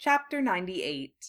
Chapter 98.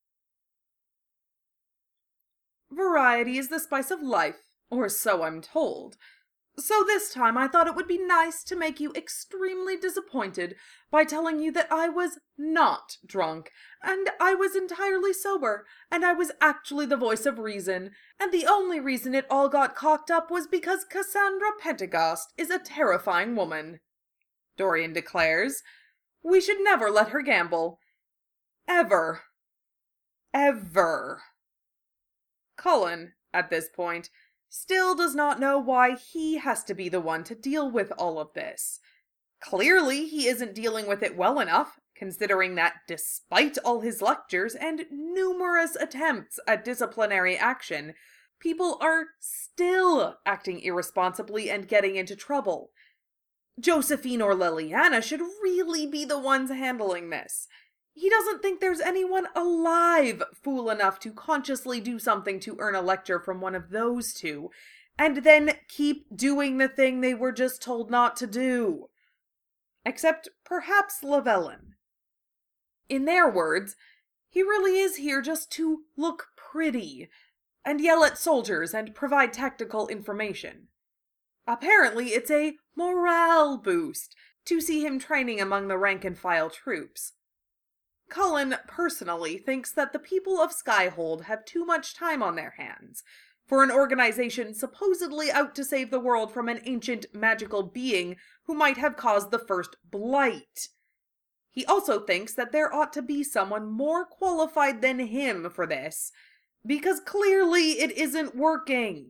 Variety is the spice of life, or so I'm told. So this time I thought it would be nice to make you extremely disappointed by telling you that I was not drunk, and I was entirely sober, and I was actually the voice of reason, and the only reason it all got cocked up was because Cassandra Pentecost is a terrifying woman. Dorian declares. We should never let her gamble. Ever. Ever. Cullen, at this point, still does not know why he has to be the one to deal with all of this. Clearly, he isn't dealing with it well enough, considering that despite all his lectures and numerous attempts at disciplinary action, people are still acting irresponsibly and getting into trouble. Josephine or Liliana should really be the ones handling this. He doesn't think there's anyone alive fool enough to consciously do something to earn a lecture from one of those two, and then keep doing the thing they were just told not to do. Except perhaps Lavellin. In their words, he really is here just to look pretty, and yell at soldiers and provide tactical information. Apparently it's a morale boost to see him training among the rank-and-file troops. Cullen personally thinks that the people of Skyhold have too much time on their hands for an organization supposedly out to save the world from an ancient magical being who might have caused the first blight. He also thinks that there ought to be someone more qualified than him for this, because clearly it isn't working.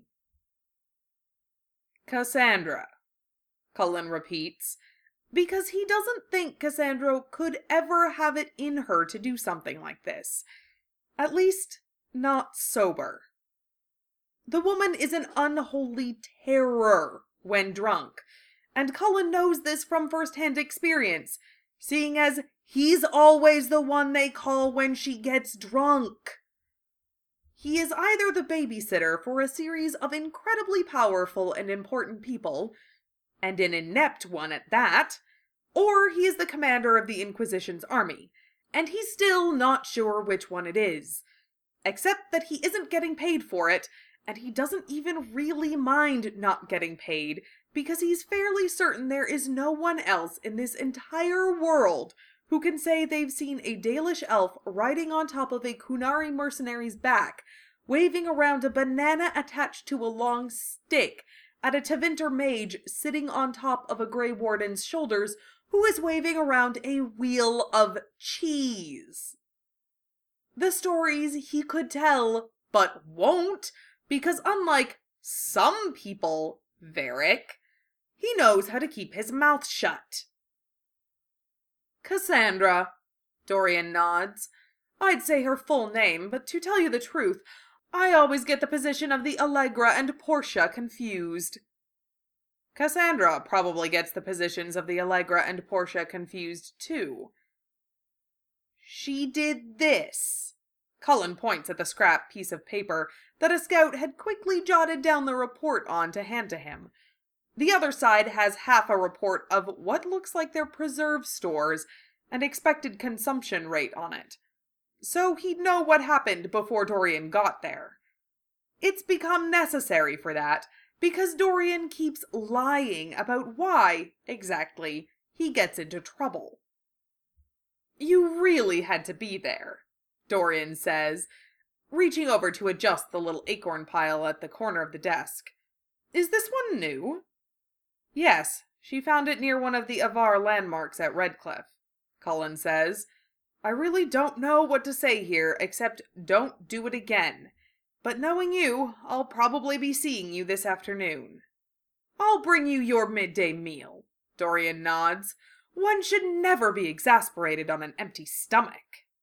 Cassandra, Cullen repeats, because he doesn't think Cassandra could ever have it in her to do something like this. At least, not sober. The woman is an unholy terror when drunk, and Cullen knows this from first-hand experience, seeing as he's always the one they call when she gets drunk. He is either the babysitter for a series of incredibly powerful and important people, and an inept one at that, or he is the commander of the Inquisition's army, and he's still not sure which one it is. Except that he isn't getting paid for it, and he doesn't even really mind not getting paid, because he's fairly certain there is no one else in this entire world who can say they've seen a Dalish elf riding on top of a Kunari mercenary's back, waving around a banana attached to a long stick, at a Tevinter mage sitting on top of a Grey Warden's shoulders who is waving around a wheel of cheese. The stories he could tell, but won't, because unlike some people, Varric, he knows how to keep his mouth shut. Cassandra, Dorian nods. I'd say her full name, but to tell you the truth, I always get the position of the Allegra and Portia confused. Cassandra probably gets the positions of the Allegra and Portia confused, too. She did this. Cullen points at the scrap piece of paper that a scout had quickly jotted down the report on to hand to him. The other side has half a report of what looks like their preserve stores and expected consumption rate on it. So he'd know what happened before Dorian got there. It's become necessary for that, because Dorian keeps lying about why, exactly, he gets into trouble. You really had to be there, Dorian says, reaching over to adjust the little acorn pile at the corner of the desk. Is this one new? Yes, she found it near one of the Avar landmarks at Redcliffe, Cullen says. I really don't know what to say here, except don't do it again. But knowing you, I'll probably be seeing you this afternoon. I'll bring you your midday meal, Dorian nods. One should never be exasperated on an empty stomach.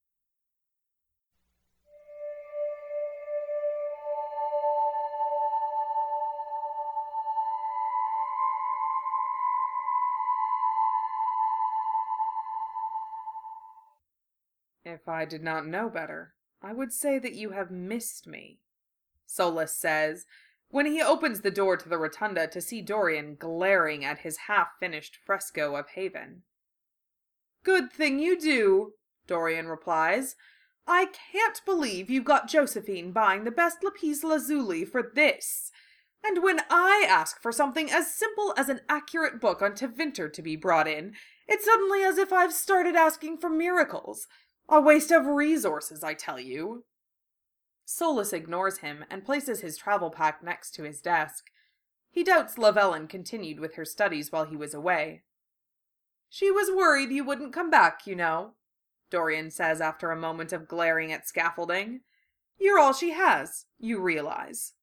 If I did not know better, I would say that you have missed me, Solus says, when he opens the door to the rotunda to see Dorian glaring at his half-finished fresco of Haven. Good thing you do, Dorian replies. I can't believe you got Josephine buying the best lapis lazuli for this. And when I ask for something as simple as an accurate book on Tevinter to be brought in, it's suddenly as if I've started asking for miracles. A waste of resources, I tell you. Solus ignores him and places his travel pack next to his desk. He doubts Lavellen continued with her studies while he was away. She was worried you wouldn't come back, you know, Dorian says after a moment of glaring at scaffolding. You're all she has, you realize.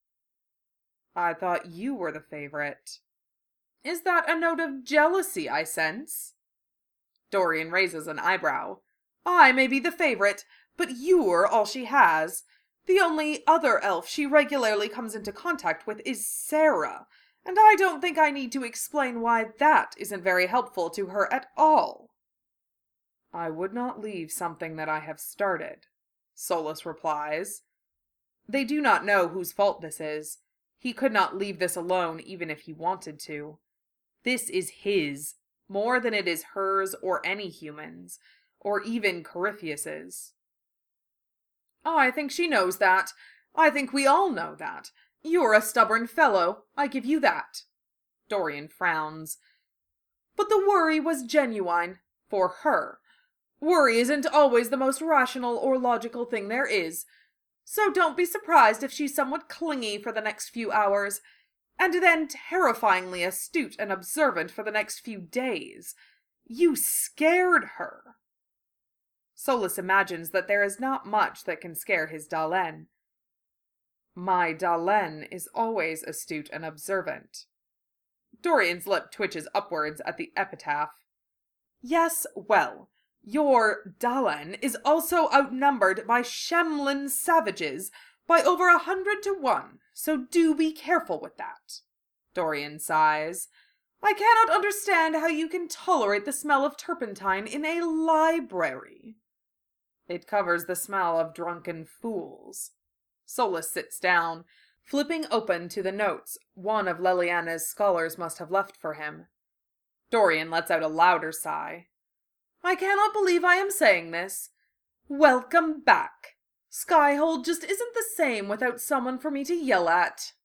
I thought you were the favorite. Is that a note of jealousy I sense? Dorian raises an eyebrow. I may be the favorite, but you're all she has. The only other elf she regularly comes into contact with is Sarah, and I don't think I need to explain why that isn't very helpful to her at all. I would not leave something that I have started, Solus replies. They do not know whose fault this is. He could not leave this alone even if he wanted to. This is his, more than it is hers or any human's, or even Corypheus's. I think she knows that. I think we all know that. You're a stubborn fellow, I give you that. Dorian frowns. But the worry was genuine, for her. Worry isn't always the most rational or logical thing there is. So don't be surprised if she's somewhat clingy for the next few hours, and then terrifyingly astute and observant for the next few days. You scared her. Solus imagines that there is not much that can scare his Dalen. My Dalen is always astute and observant. Dorian's lip twitches upwards at the epitaph. Yes, well, your Dalen is also outnumbered by Shemlin savages by over 100 to 1, so do be careful with that. Dorian sighs. I cannot understand how you can tolerate the smell of turpentine in a library. It covers the smell of drunken fools. Solus sits down, flipping open to the notes one of Leliana's scholars must have left for him. Dorian lets out a louder sigh. I cannot believe I am saying this. Welcome back. Skyhold just isn't the same without someone for me to yell at.